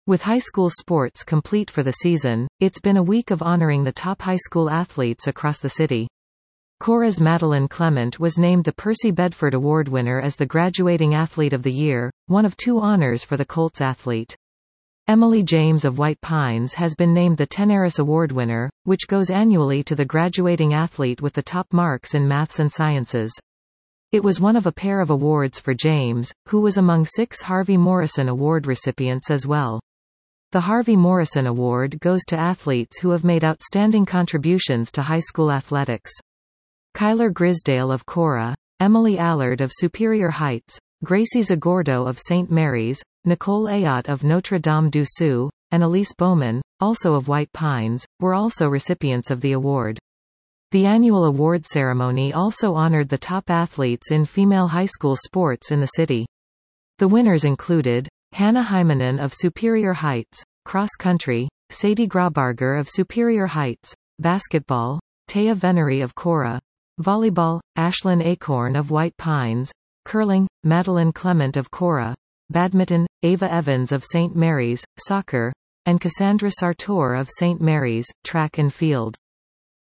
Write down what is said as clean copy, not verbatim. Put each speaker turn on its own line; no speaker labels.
With high school sports complete for the season, it's been a week of honoring the top high school athletes across the city. Cora's Madeline Clement was named the Percy Bedford Award winner as the Graduating Athlete of the Year, one of 2 honors for the Colts athlete. Emily James of White Pines has been named the Tenaris Award winner, which goes annually to the graduating athlete with the top marks in maths and sciences. It was one of a pair of awards for James, who was among 6 Harvey Morrison Award recipients as well. The Harvey Morrison Award goes to athletes who have made outstanding contributions to high school athletics. Kyler Grisdale of Cora, Emily Allard of Superior Heights, Gracie Zagordo of St. Mary's, Nicole Ayotte of Notre Dame du Sioux, and Elise Bowman, also of White Pines, were also recipients of the award. The annual award ceremony also honored the top athletes in female high school sports in the city. The winners included Hannah Hymanen of Superior Heights, cross country, Sadie Grabarger of Superior Heights, basketball, Taya Venery of Cora, volleyball, Ashlyn Acorn of White Pines, curling, Madeline Clement of Cora, badminton, Ava Evans of St. Mary's, soccer, and Cassandra Sartor of St. Mary's, track and field.